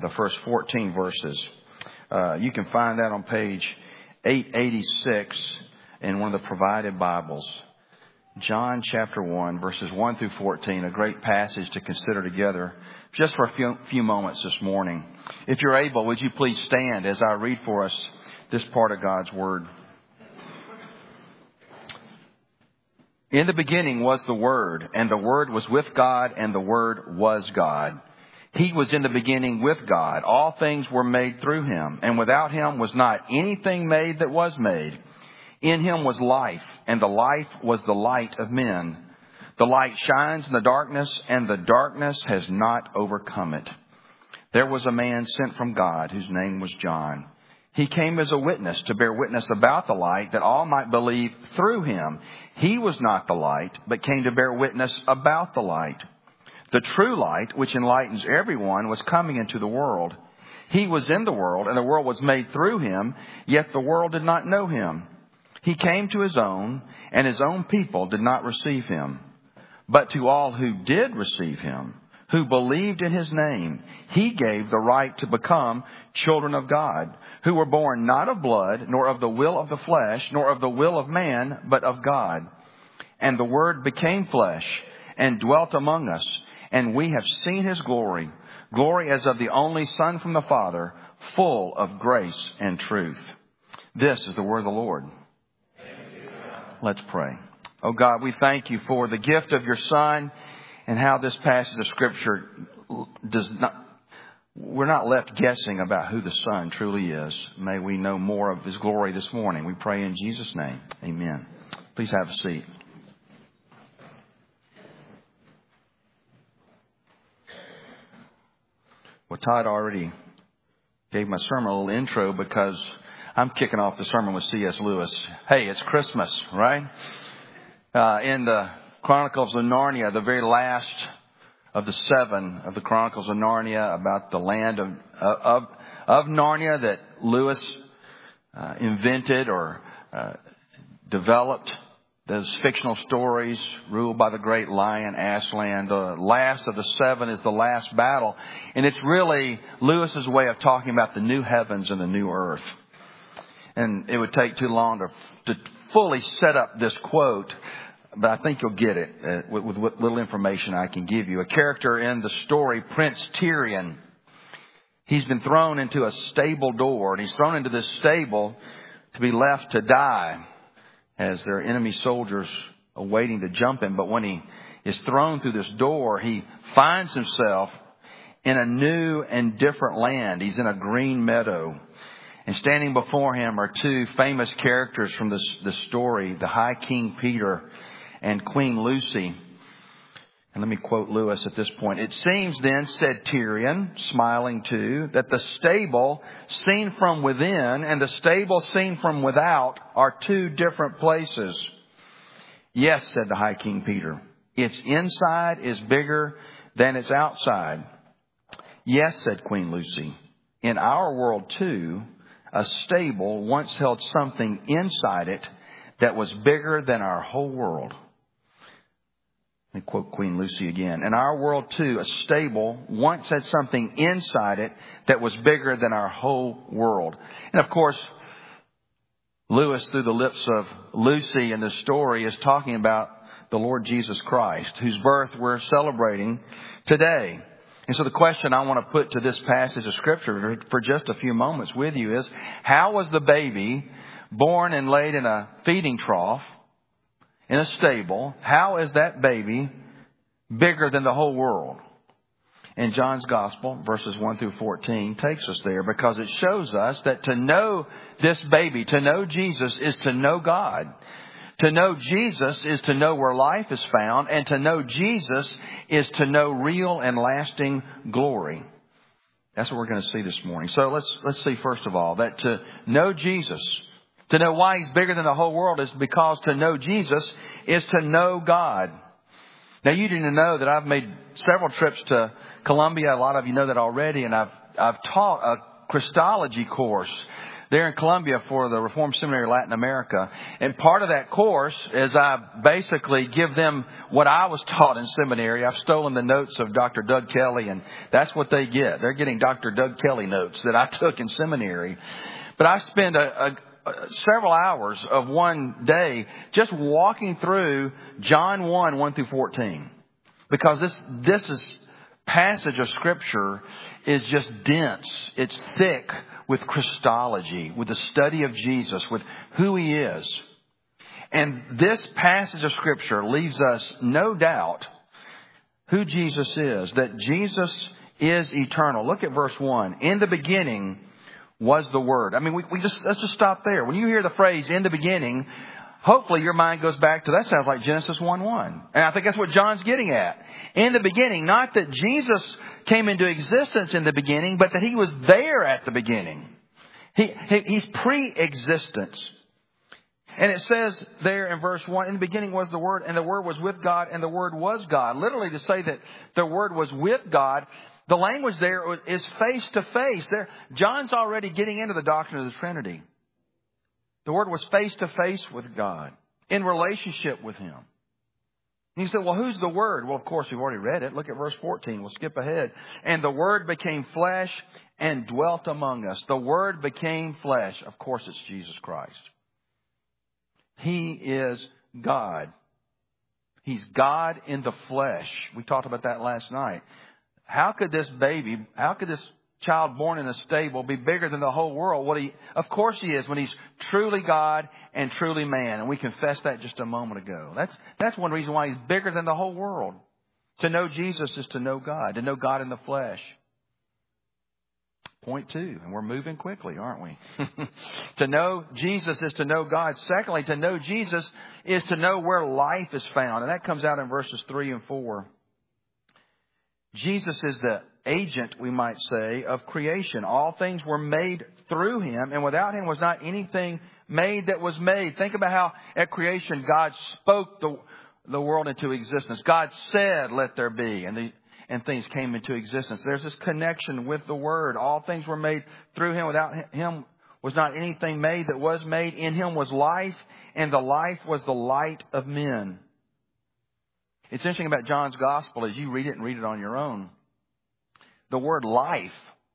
the first 14 verses. You can find that on page 886 in one of the provided Bibles. John chapter 1, verses 1 through 14, a great passage to consider together just for a few moments this morning. If you're able, would you please stand as I read for us this part of God's Word. In the beginning was the Word, and the Word was with God, and the Word was God. He was in the beginning with God. All things were made through Him, and without Him was not anything made that was made. In Him was life, and the life was the light of men. The light shines in the darkness, and the darkness has not overcome it. There was a man sent from God whose name was John. He came as a witness to bear witness about the light, that all might believe through him. He was not the light, but came to bear witness about the light. The true light, which enlightens everyone, was coming into the world. He was in the world, and the world was made through him, yet the world did not know him. He came to his own, and his own people did not receive him. But to all who did receive him, who believed in his name, he gave the right to become children of God, who were born not of blood, nor of the will of the flesh, nor of the will of man, but of God. And the Word became flesh and dwelt among us, and we have seen his glory, glory as of the only Son from the Father, full of grace and truth. This is the word of the Lord. Let's pray. Oh God, we thank you for the gift of your Son and how this passage of Scripture we're not left guessing about who the Son truly is. May we know more of his glory this morning. We pray in Jesus' name. Amen. Please have a seat. Well, Todd already gave my sermon a little intro because I'm kicking off the sermon with C.S. Lewis. Hey, it's Christmas, right? In the Chronicles of Narnia, the very last of the 7 of the Chronicles of Narnia, about the land of Narnia that Lewis invented or developed. Those fictional stories ruled by the great lion Aslan. The last of the 7 is the last battle. And it's really Lewis's way of talking about the new heavens and the new earth. And it would take too long to fully set up this quote, but I think you'll get it with what little information I can give you. A character in the story, Prince Tirian, he's been thrown into a stable door, and he's thrown into this stable to be left to die as there are enemy soldiers awaiting to jump him. But when he is thrown through this door, he finds himself in a new and different land. He's in a green meadow. And standing before him are 2 famous characters from the story, the High King Peter and Queen Lucy. And let me quote Lewis at this point. It seems then, said Tirian, smiling too, that the stable seen from within and the stable seen from without are 2 different places. Yes, said the High King Peter. Its inside is bigger than its outside. Yes, said Queen Lucy. In our world too, a stable once held something inside it that was bigger than our whole world. Let me quote Queen Lucy again. In our world too, a stable once had something inside it that was bigger than our whole world. And of course, Lewis, through the lips of Lucy in the story, is talking about the Lord Jesus Christ, whose birth we're celebrating today. And so the question I want to put to this passage of Scripture for just a few moments with you is, how was the baby born and laid in a feeding trough in a stable? How is that baby bigger than the whole world? And John's Gospel, verses 1 through 14, takes us there because it shows us that to know this baby, to know Jesus, is to know God. To know Jesus is to know where life is found, and to know Jesus is to know real and lasting glory. That's what we're going to see this morning. So let's see first of all that to know Jesus, to know why He's bigger than the whole world, is because to know Jesus is to know God. Now, you didn't know that I've made several trips to Columbia. A lot of you know that already, and I've taught a Christology course there in Columbia for the Reformed Seminary Latin America. And part of that course is I basically give them what I was taught in seminary. I've stolen the notes of Dr. Doug Kelly, and that's what they get. They're getting Dr. Doug Kelly notes that I took in seminary. But I spend several hours of one day just walking through John 1 through 14. Because this is passage of Scripture is just dense. It's thick with Christology, with the study of Jesus, with who He is. And this passage of Scripture leaves us no doubt who Jesus is, that Jesus is eternal. Look at verse 1. In the beginning was the Word. I mean, let's just stop there. When you hear the phrase in the beginning, hopefully your mind goes back to, that sounds like Genesis 1:1. And I think that's what John's getting at. In the beginning, not that Jesus came into existence in the beginning, but that He was there at the beginning. He's pre-existence. And it says there in verse 1, in the beginning was the Word, and the Word was with God, and the Word was God. Literally to say that the Word was with God, the language there is face to face. John's already getting into the doctrine of the Trinity. The Word was face to face with God, in relationship with Him. And you say, well, who's the Word? Well, of course, we've already read it. Look at verse 14. We'll skip ahead. And the Word became flesh and dwelt among us. The Word became flesh. Of course, it's Jesus Christ. He is God. He's God in the flesh. We talked about that last night. How could this child born in a stable be bigger than the whole world? Well, of course He is, when He's truly God and truly man. And we confessed that just a moment ago. That's one reason why He's bigger than the whole world. To know Jesus is to know God in the flesh. Point 2, and we're moving quickly, aren't we? To know Jesus is to know God. Secondly, to know Jesus is to know where life is found. And that comes out in verses 3 and 4. Jesus is the agent, we might say, of creation. All things were made through Him, and without Him was not anything made that was made. Think about how at creation God spoke the world into existence. God said, let there be, and things came into existence. There's this connection with the Word. All things were made through Him. Without Him was not anything made that was made. In Him was life, and the life was the light of men. It's interesting about John's Gospel as you read it and read it on your own. The word life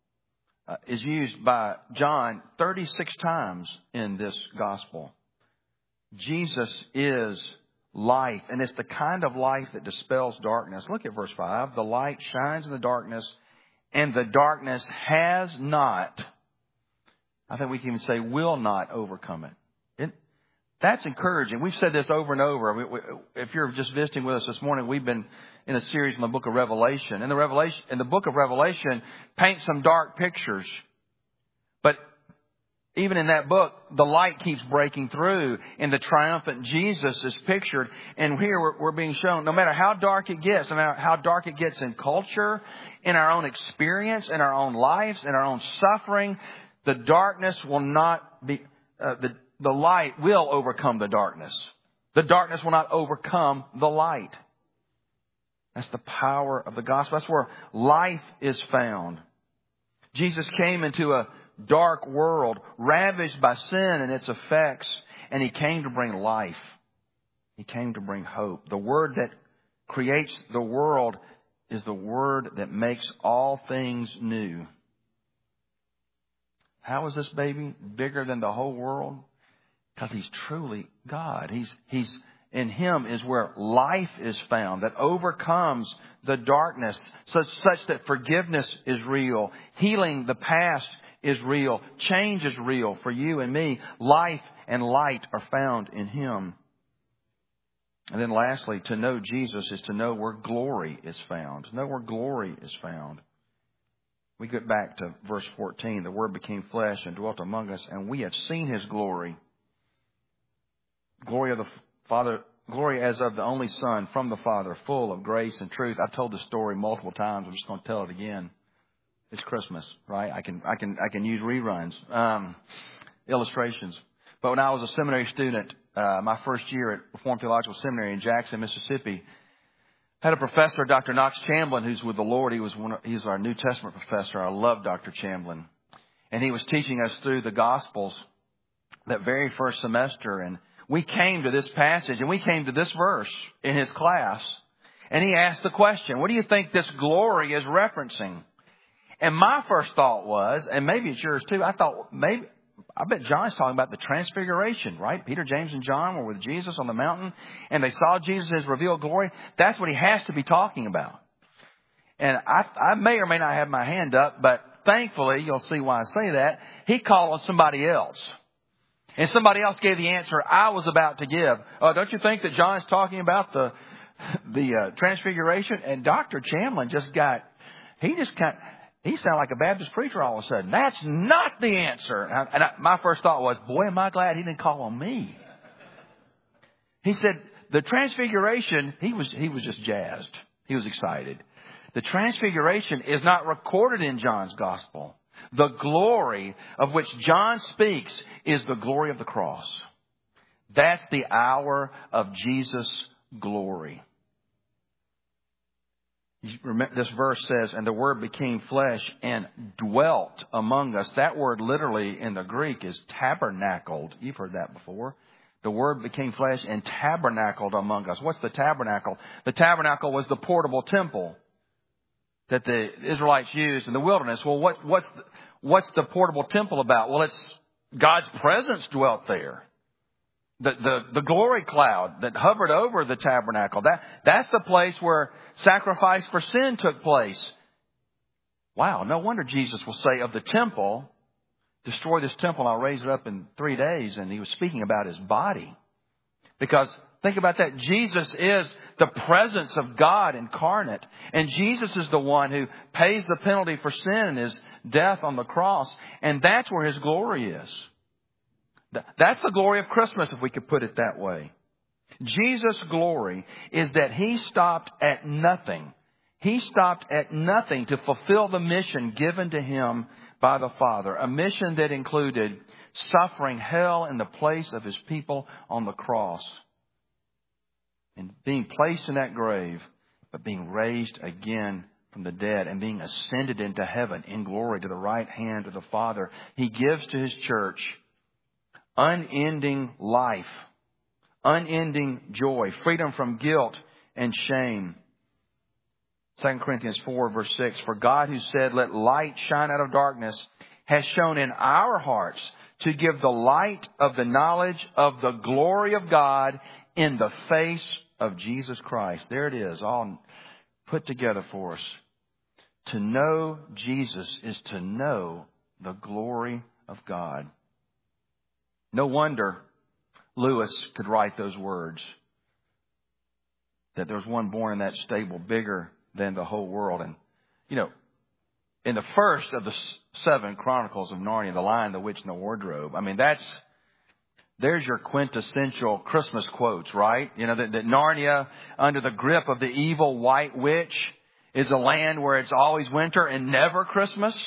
is used by John 36 times in this Gospel. Jesus is life, and it's the kind of life that dispels darkness. Look at verse 5. The light shines in the darkness, and the darkness has not, I think we can even say will not overcome it. That's encouraging. We've said this over and over. If you're just visiting with us this morning, we've been in a series in the book of Revelation. And the book of Revelation paints some dark pictures. But even in that book, the light keeps breaking through, and the triumphant Jesus is pictured. And here we're being shown, no matter how dark it gets, no matter how dark it gets in culture, in our own experience, in our own lives, in our own suffering, the darkness will not be, the light will overcome the darkness. The darkness will not overcome the light. That's the power of the gospel. That's where life is found. Jesus came into a dark world, ravaged by sin and its effects, and He came to bring life. He came to bring hope. The Word that creates the world is the Word that makes all things new. How is this baby bigger than the whole world? Because He's truly God. He's in Him is where life is found that overcomes the darkness, such that forgiveness is real, healing the past is real, change is real for you and me. Life and light are found in Him. And then lastly, to know Jesus is to know where glory is found. To know where glory is found. We get back to verse 14. The Word became flesh and dwelt among us, and we have seen His glory. Glory of the Father, glory as of the only Son from the Father, full of grace and truth. I've told this story multiple times. I'm just going to tell it again. It's Christmas, right? I can use reruns, illustrations. But when I was a seminary student, my first year at Reformed Theological Seminary in Jackson, Mississippi, I had a professor, Dr. Knox Chamblin, who's with the Lord. He's our New Testament professor. I love Dr. Chamblin. And he was teaching us through the Gospels that very first semester. And we came to this passage and we came to this verse in his class. And he asked the question, what do you think this glory is referencing? And my first thought was, and maybe it's yours too, I bet John's talking about the transfiguration, right? Peter, James, and John were with Jesus on the mountain and they saw Jesus' revealed glory. That's what he has to be talking about. And I may or may not have my hand up, but thankfully, you'll see why I say that, he called on somebody else. And somebody else gave the answer I was about to give. Don't you think that John is talking about the transfiguration? And Dr. Chamlin he sounded like a Baptist preacher all of a sudden. That's not the answer. My first thought was, boy, am I glad he didn't call on me. He said the transfiguration, he was just jazzed. He was excited. The transfiguration is not recorded in John's gospel. The glory of which John speaks is the glory of the cross. That's the hour of Jesus' glory. This verse says, and the Word became flesh and dwelt among us. That word literally in the Greek is tabernacled. You've heard that before. The Word became flesh and tabernacled among us. What's the tabernacle? The tabernacle was the portable temple that the Israelites used in the wilderness. Well, what's the portable temple about? Well, it's God's presence dwelt there. The glory cloud that hovered over the tabernacle. That's the place where sacrifice for sin took place. Wow, no wonder Jesus will say of the temple, destroy this temple and I'll raise it up in 3 days. And he was speaking about his body. Because think about that. Jesus is the presence of God incarnate. And Jesus is the one who pays the penalty for sin in his death on the cross. And that's where his glory is. That's the glory of Christmas, if we could put it that way. Jesus' glory is that he stopped at nothing. He stopped at nothing to fulfill the mission given to him by the Father. A mission that included suffering hell in the place of his people on the cross. And being placed in that grave, but being raised again from the dead and being ascended into heaven in glory to the right hand of the Father. He gives to his church unending life, unending joy, freedom from guilt and shame. 2 Corinthians 4 verse 6, for God who said, let light shine out of darkness, has shone in our hearts to give the light of the knowledge of the glory of God in the face of Jesus Christ. There it is, all put together for us. To know Jesus is to know the glory of God. No wonder Lewis could write those words. That there was one born in that stable bigger than the whole world. And, in the first of the 7 Chronicles of Narnia, The Lion, the Witch, and the Wardrobe. I mean, there's your quintessential Christmas quotes, right? That Narnia, under the grip of the evil white witch, is a land where it's always winter and never Christmas.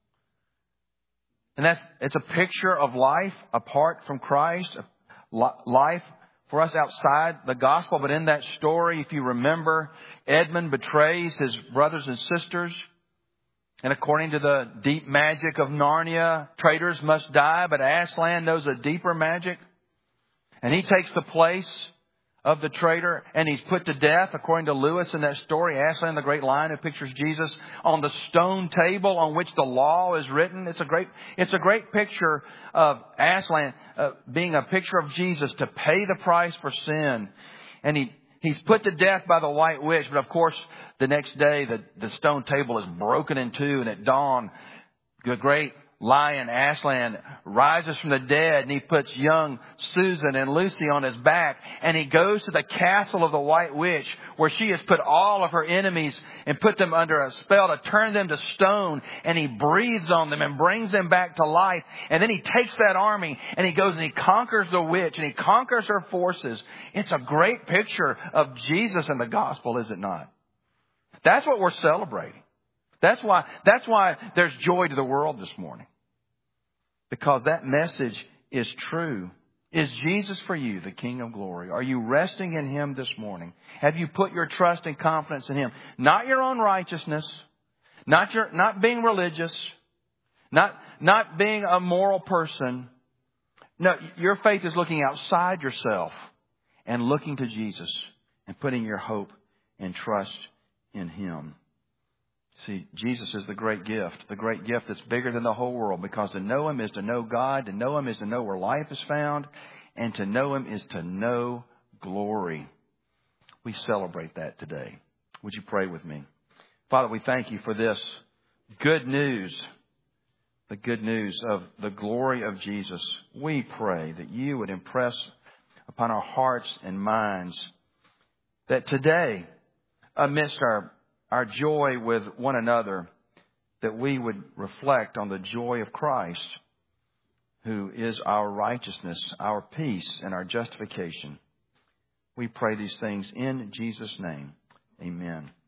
And it's a picture of life apart from Christ, life for us outside the gospel. But in that story, if you remember, Edmund betrays his brothers and sisters. And according to the deep magic of Narnia, traitors must die, but Aslan knows a deeper magic. And he takes the place of the traitor, and he's put to death, according to Lewis in that story. Aslan, the great lion who pictures Jesus on the stone table on which the law is written. It's a great picture of Aslan being a picture of Jesus to pay the price for sin. And he's put to death by the white witch. But of course, the next day, the stone table is broken in two, and at dawn, the great lion Aslan rises from the dead, and he puts young Susan and Lucy on his back, and he goes to the castle of the white witch, where she has put all of her enemies and put them under a spell to turn them to stone, and he breathes on them and brings them back to life. And then he takes that army and he goes and he conquers the witch and he conquers her forces. It's a great picture of Jesus in the gospel, is it not? That's what we're celebrating. That's why there's joy to the world this morning. Because that message is true. Is Jesus for you the King of glory? Are you resting in Him this morning? Have you put your trust and confidence in Him? Not your own righteousness. Not being religious. Not not being a moral person. No, your faith is looking outside yourself and looking to Jesus and putting your hope and trust in Him. See, Jesus is the great gift that's bigger than the whole world, because to know Him is to know God, to know Him is to know where life is found, and to know Him is to know glory. We celebrate that today. Would you pray with me? Father, we thank You for this good news, the good news of the glory of Jesus. We pray that You would impress upon our hearts and minds that today, amidst our joy with one another, that we would reflect on the joy of Christ, who is our righteousness, our peace, and our justification. We pray these things in Jesus' name. Amen.